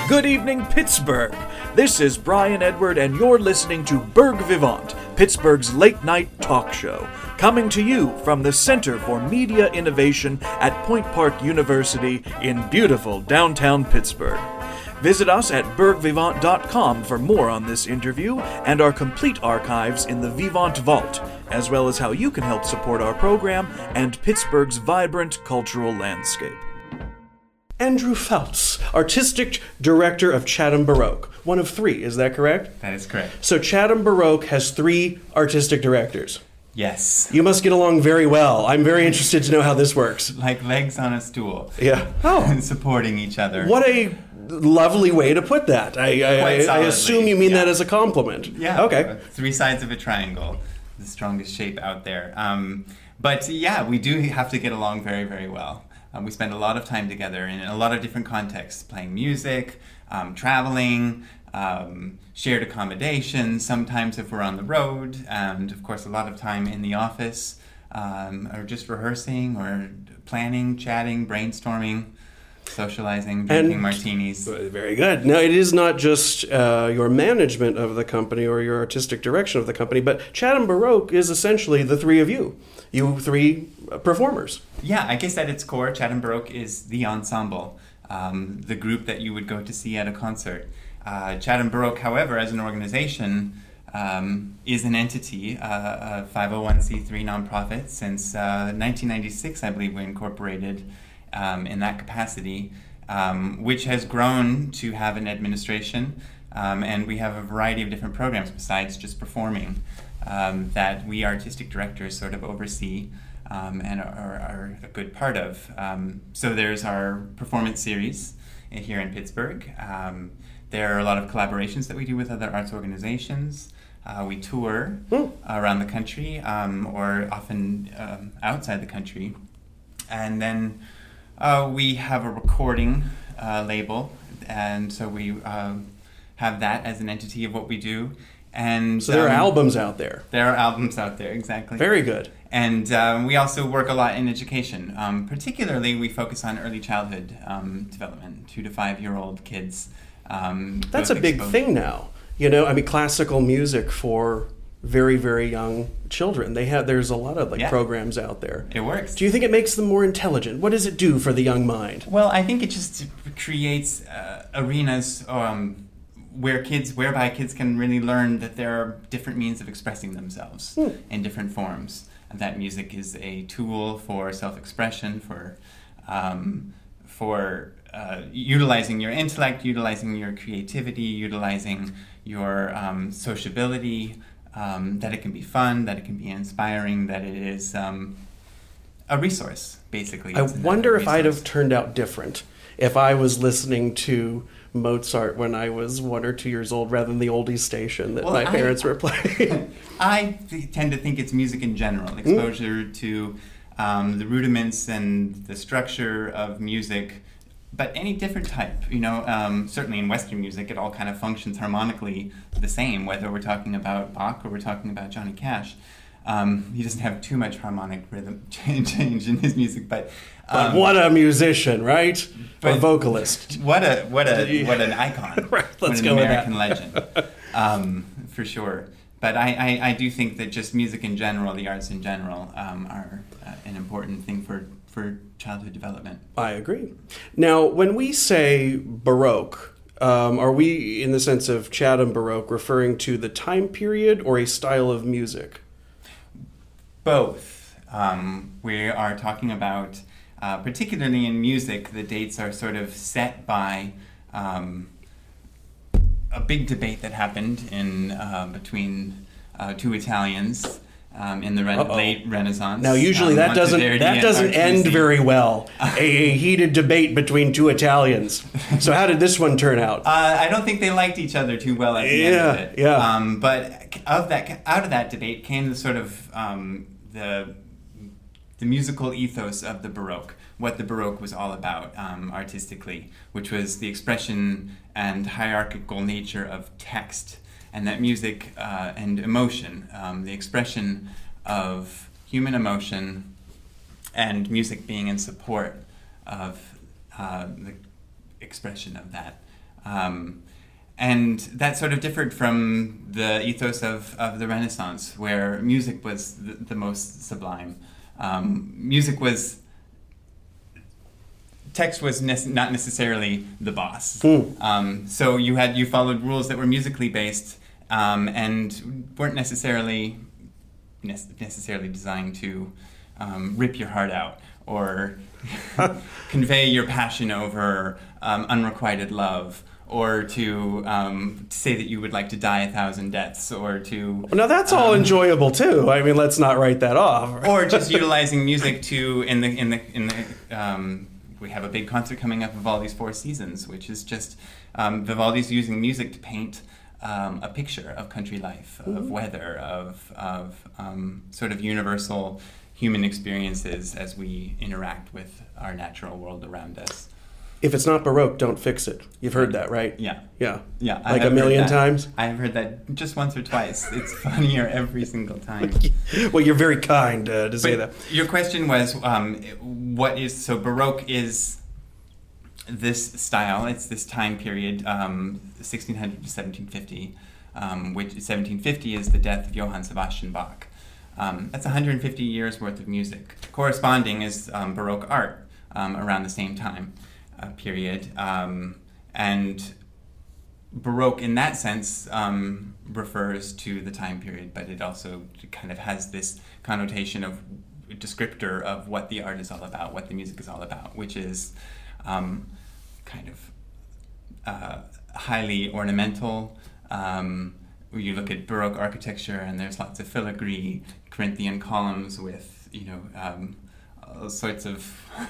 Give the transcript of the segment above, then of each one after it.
Good evening, Pittsburgh. This is Brian Edward, and you're listening to Berg Vivant, Pittsburgh's late-night talk show, coming to you from the Center for Media Innovation at Point Park University in beautiful downtown Pittsburgh. Visit us at bergvivant.com for more on this interview and our complete archives in the Vivant Vault, as well as how you can help support our program and Pittsburgh's vibrant cultural landscape. Andrew Feltz, Artistic Director of Chatham Baroque. One of three, is that correct? That is correct. So Chatham Baroque has three artistic directors. Yes. You must get along very well. I'm very interested to know how this works. Like legs on a stool. Yeah. Oh. Supporting each other. What a lovely way to put that. I assume you mean that as a compliment. Yeah. Okay. Three sides of a triangle. The strongest shape out there. But yeah, we do have to get along very, very well. We spend a lot of time together in a lot of different contexts, playing music, traveling, shared accommodation, sometimes if we're on the road, and of course a lot of time in the office, or just rehearsing or planning, chatting, brainstorming, socializing, drinking martinis. Very good. Now, it is not just your management of the company or your artistic direction of the company, but Chatham Baroque is essentially the three of you. You three performers. Yeah, I guess at its core, Chatham Baroque is the ensemble, the group that you would go to see at a concert. Chatham Baroque, however, as an organization, is an entity, a 501c3 nonprofit. Since 1996, I believe we incorporated in that capacity, which has grown to have an administration, and we have a variety of different programs besides just performing that we artistic directors sort of oversee and are a good part of. So there's our performance series here in Pittsburgh. There are a lot of collaborations that we do with other arts organizations. We tour around the country or often outside the country. And then we have a recording label, and so we have that as an entity of what we do. And so there are albums out there. There are albums out there, exactly. Very good. And we also work a lot in education. Particularly, we focus on early childhood development, 2 to 5 year old kids. That's a big thing now. You know, I mean, classical music for very, very young children. There's a lot of programs out there. It works. Do you think it makes them more intelligent? What does it do for the young mind? Well, I think it just creates arenas whereby kids can really learn that there are different means of expressing themselves in different forms. And that music is a tool for self-expression, for utilizing your intellect, utilizing your creativity, utilizing your sociability. That it can be fun, that it can be inspiring, that it is a resource, basically. I wonder if I'd have turned out different if I was listening to Mozart when I was 1 or 2 years old rather than the oldies station that my parents were playing. I tend to think it's music in general, exposure to the rudiments and the structure of music, but any different type. You know, certainly in Western music, it all kind of functions harmonically the same, whether we're talking about Bach or we're talking about Johnny Cash. He doesn't have too much harmonic rhythm change in his music, but what a musician, right? Or vocalist. What an icon. Right, let's go with that. An American legend, for sure. But I do think that just music in general, the arts in general, are an important thing for childhood development. I agree. Now, when we say Baroque, are we, in the sense of Chatham Baroque, referring to the time period or a style of music? Both. We are talking about, particularly in music, the dates are sort of set by a big debate that happened in between two Italians in the late Renaissance. Now, usually that doesn't end very well. A heated debate between two Italians. So how did this one turn out? I don't think they liked each other too well at the end of it. Yeah. But out of that debate came the sort of the musical ethos of the Baroque, what the Baroque was all about artistically, which was the expression and hierarchical nature of text, and that music and emotion, the expression of human emotion, and music being in support of the expression of that. And that sort of differed from the ethos of the Renaissance, where music was the most sublime. Text was not necessarily the boss. So you followed rules that were musically based and weren't necessarily designed to rip your heart out or convey your passion over unrequited love, or to say that you would like to die 1,000 deaths, or to... Now that's all enjoyable too. I mean, let's not write that off. Or just utilizing music to we have a big concert coming up, Vivaldi's Four Seasons, which is just Vivaldi's using music to paint a picture of country life, of weather, of sort of universal human experiences as we interact with our natural world around us. If it's not Baroque, don't fix it. You've heard that, right? Yeah. Yeah. Yeah. Like a million times? I've heard that just once or twice. It's funnier every single time. Well, you're very kind to say that. Your question was, Baroque is this style, it's this time period, 1600 to 1750, which 1750 is the death of Johann Sebastian Bach. That's 150 years worth of music. Corresponding is Baroque art around the same time period. And Baroque in that sense refers to the time period, but it also kind of has this connotation of descriptor of what the art is all about, what the music is all about, which is kind of highly ornamental. You look at Baroque architecture, and there's lots of filigree, Corinthian columns with, all sorts of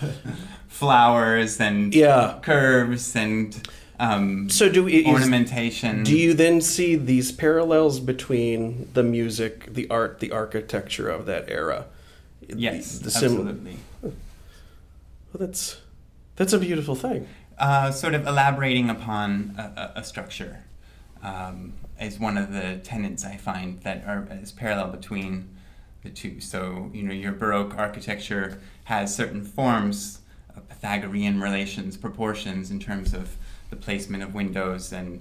flowers and curves and ornamentation. Do you then see these parallels between the music, the art, the architecture of that era? Yes, absolutely. Well, that's a beautiful thing. Sort of elaborating upon a structure is one of the tenets I find that is parallel between the two. So, your Baroque architecture has certain forms of Pythagorean relations, proportions in terms of the placement of windows and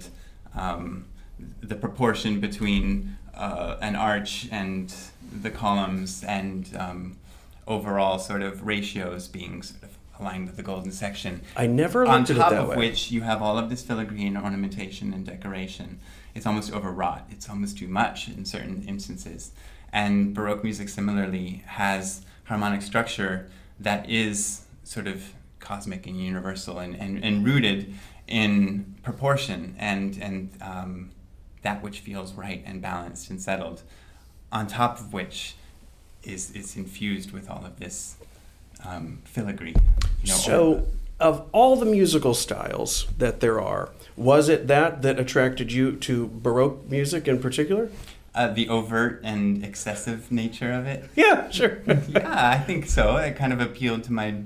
the proportion between an arch and the columns, and overall sort of ratios being sort of aligned with the golden section. I never looked at it that way. On top of which you have all of this filigree and ornamentation and decoration. It's almost overwrought. It's almost too much in certain instances. And Baroque music similarly has harmonic structure that is sort of cosmic and universal and rooted in proportion and that which feels right and balanced and settled, on top of which is infused with all of this filigree. So, of all the musical styles that there are, was it that attracted you to Baroque music in particular? The overt and excessive nature of it? Yeah, sure. Yeah, I think so. It kind of appealed to my,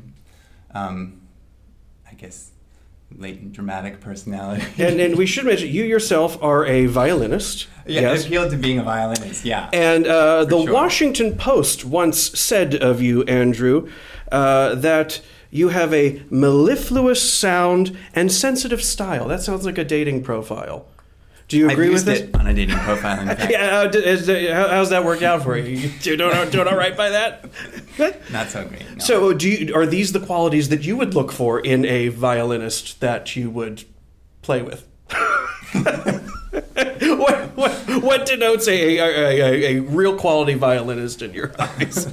latent dramatic personality. And we should mention, you yourself are a violinist. Yeah, yes. It appealed to being a violinist, yeah. And the Washington Post once said of you, Andrew, that you have a mellifluous sound and sensitive style. That sounds like a dating profile. Do you agree with this? I've used it on a dating profile, in fact. Yeah, how's that worked out for you? You doing all right by that? Not so great, no. So are these the qualities that you would look for in a violinist that you would play with? What denotes a real quality violinist in your eyes?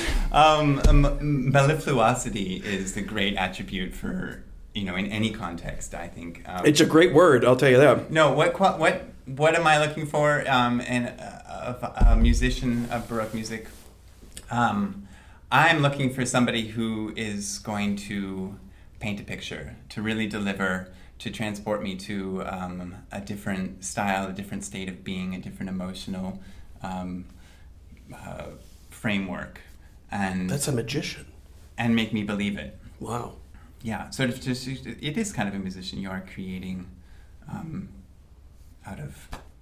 Mellifluosity is a great attribute for, in any context, I think. It's a great word, I'll tell you that. No, what am I looking for in a musician of Baroque music? I'm looking for somebody who is going to paint a picture, to really deliver, to transport me to a different style, a different state of being, a different emotional framework. And that's a magician. And make me believe it. Wow. Yeah, sort of. It is kind of a musician. You are creating out of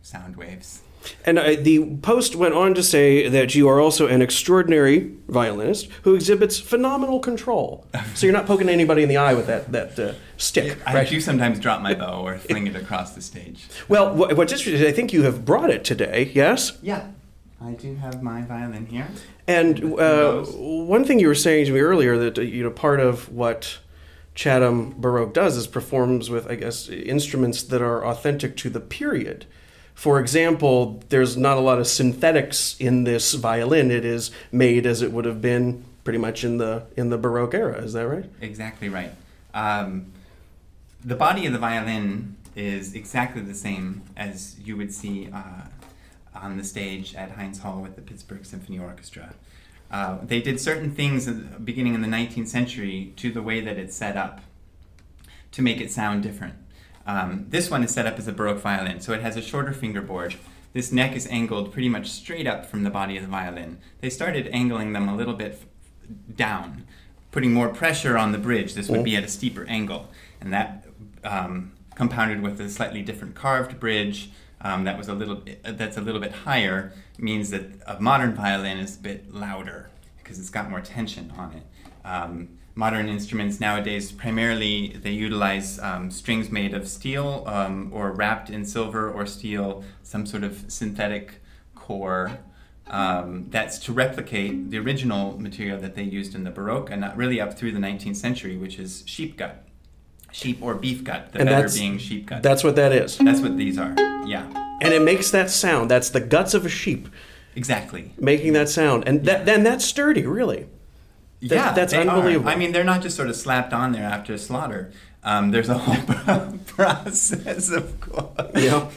sound waves. And the Post went on to say that you are also an extraordinary violinist who exhibits phenomenal control. So you're not poking anybody in the eye with that stick, I right? do sometimes drop my bow or fling it across the stage. Well, what's interesting is I think you have brought it today, yes? Yeah, I do have my violin here. And one thing you were saying to me earlier that part of what Chatham Baroque does is performs with, I guess, instruments that are authentic to the period. For example, there's not a lot of synthetics in this violin. It is made as it would have been pretty much in the Baroque era. Is that right? Exactly right. The body of the violin is exactly the same as you would see on the stage at Heinz Hall with the Pittsburgh Symphony Orchestra. They did certain things beginning in the 19th century to the way that it's set up to make it sound different. This one is set up as a Baroque violin, so it has a shorter fingerboard. This neck is angled pretty much straight up from the body of the violin. They started angling them a little bit down, putting more pressure on the bridge. This would be at a steeper angle, and that compounded with a slightly different carved bridge that's a little bit higher, means that a modern violin is a bit louder because it's got more tension on it. Modern instruments nowadays, primarily they utilize strings made of steel or wrapped in silver or steel, some sort of synthetic core that's to replicate the original material that they used in the Baroque and really up through the 19th century, which is sheep gut. Sheep or beef gut, the better being sheep gut. That's what that is. That's what these are, yeah. And it makes that sound. That's the guts of a sheep. Exactly. Making that sound. And then that's sturdy, really. That's unbelievable. I mean, they're not just sort of slapped on there after slaughter. There's a whole process, of course. Yeah.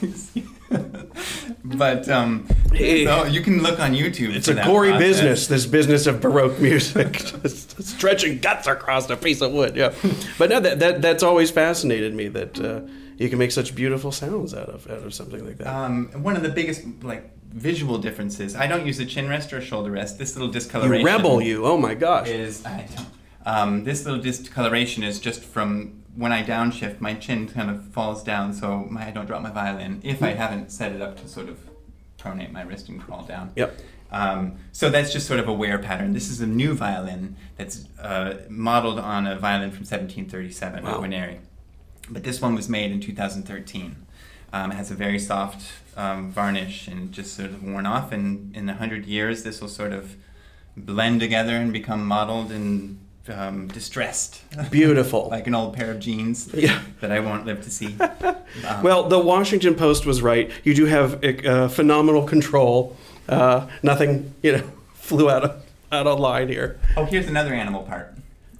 But so you can look on YouTube. It's a gory business, this business of Baroque music. Just stretching guts across a piece of wood. Yeah. But no, that's always fascinated me that you can make such beautiful sounds out of something like that. One of the biggest visual differences. I don't use a chin rest or a shoulder rest. This little discoloration. You rebel, you! Oh my gosh! This little discoloration is just from when I downshift, my chin kind of falls down, so I don't drop my violin if I haven't set it up to sort of pronate my wrist and crawl down. Yep. So that's just sort of a wear pattern. This is a new violin that's modeled on a violin from 1737, a Guarneri. But this one was made in 2013. It has a very soft varnish and just sort of worn off. And in 100 years, this will sort of blend together and become mottled and distressed. Beautiful. Like an old pair of jeans that I won't live to see. Well, the Washington Post was right. You do have phenomenal control. Nothing, flew out of line here. Oh, here's another animal part.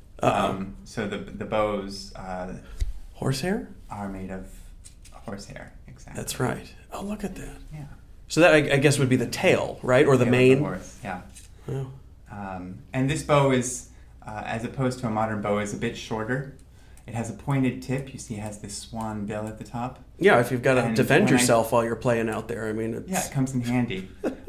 So the bows horsehair are made of horsehair. Exactly. That's right. Oh, look at that. Yeah. So that, I guess, would be the tail, right? Or the mane? Of the horse, yeah. Oh. And this bow is, as opposed to a modern bow, is a bit shorter. It has a pointed tip. You see it has this swan bill at the top. Yeah, if you've got to defend yourself while you're playing out there, I mean, it's... Yeah, it comes in handy.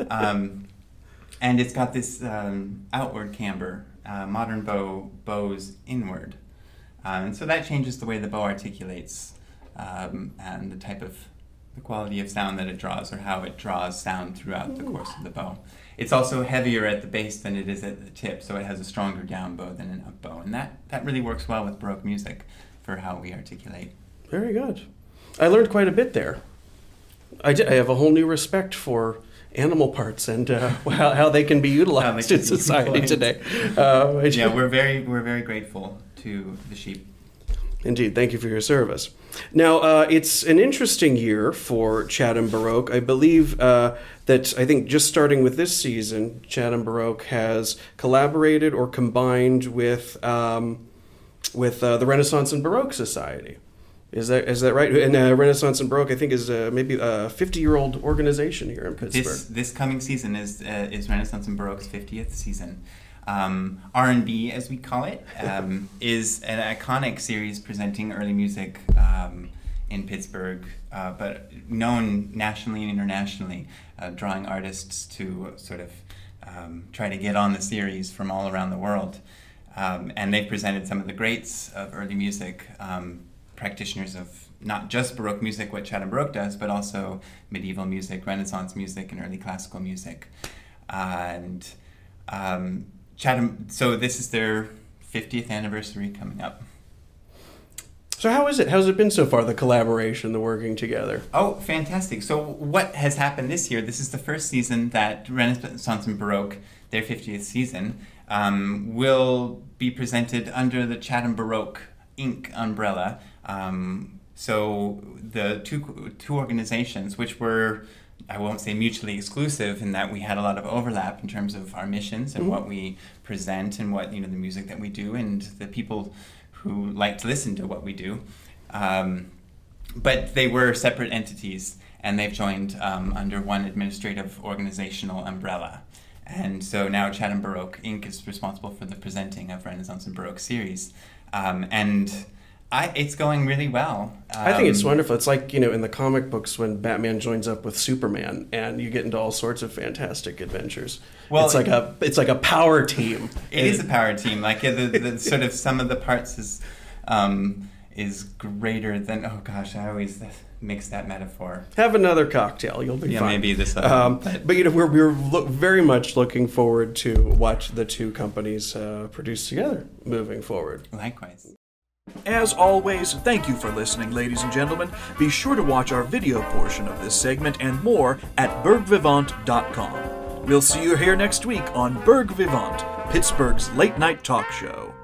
And it's got this outward camber. Modern bows inward. And so that changes the way the bow articulates and the quality of sound that it draws, or how it draws sound throughout the course of the bow. It's also heavier at the base than it is at the tip, so it has a stronger down bow than an up bow. And that really works well with Baroque music for how we articulate. Very good. I learned quite a bit there. I have a whole new respect for animal parts and how they can be utilized in society today. Yeah, we're very grateful to the sheep. Indeed. Thank you for your service. Now, it's an interesting year for Chatham Baroque. I believe that I think just starting with this season, Chatham Baroque has collaborated or combined with the Renaissance and Baroque Society. Is that right? And Renaissance and Baroque, I think, is maybe a 50-year-old organization here in Pittsburgh. This coming season is Renaissance and Baroque's 50th season. R&B, as we call it, is an iconic series presenting early music in Pittsburgh, but known nationally and internationally, drawing artists to sort of try to get on the series from all around the world. And they've presented some of the greats of early music, practitioners of not just Baroque music, what Chatham Baroque does, but also medieval music, Renaissance music, and early classical music. And Chatham, so this is their 50th anniversary coming up. So how is it? How's it been so far, the collaboration, the working together? Oh, fantastic. So what has happened this year, this is the first season that Renaissance and Baroque, their 50th season, will be presented under the Chatham Baroque Inc. umbrella. So the two organizations, which were, I won't say mutually exclusive, in that we had a lot of overlap in terms of our missions and what we present and what, the music that we do and the people who like to listen to what we do. But they were separate entities, and they've joined under one administrative organizational umbrella. And so now Chatham Baroque Inc. is responsible for the presenting of Renaissance and Baroque series. It's going really well. I think it's wonderful. It's like, in the comic books when Batman joins up with Superman and you get into all sorts of fantastic adventures. Well, it's like a power team. It is a power team. Like the sort of some of the parts is greater than, oh gosh, I always mix that metaphor. Have another cocktail. You'll be fine. Yeah, maybe this. But we're very much looking forward to watch the two companies produce together moving forward. Likewise. As always, thank you for listening, ladies and gentlemen. Be sure to watch our video portion of this segment and more at bergvivant.com. We'll see you here next week on Berg Vivant, Pittsburgh's late-night talk show.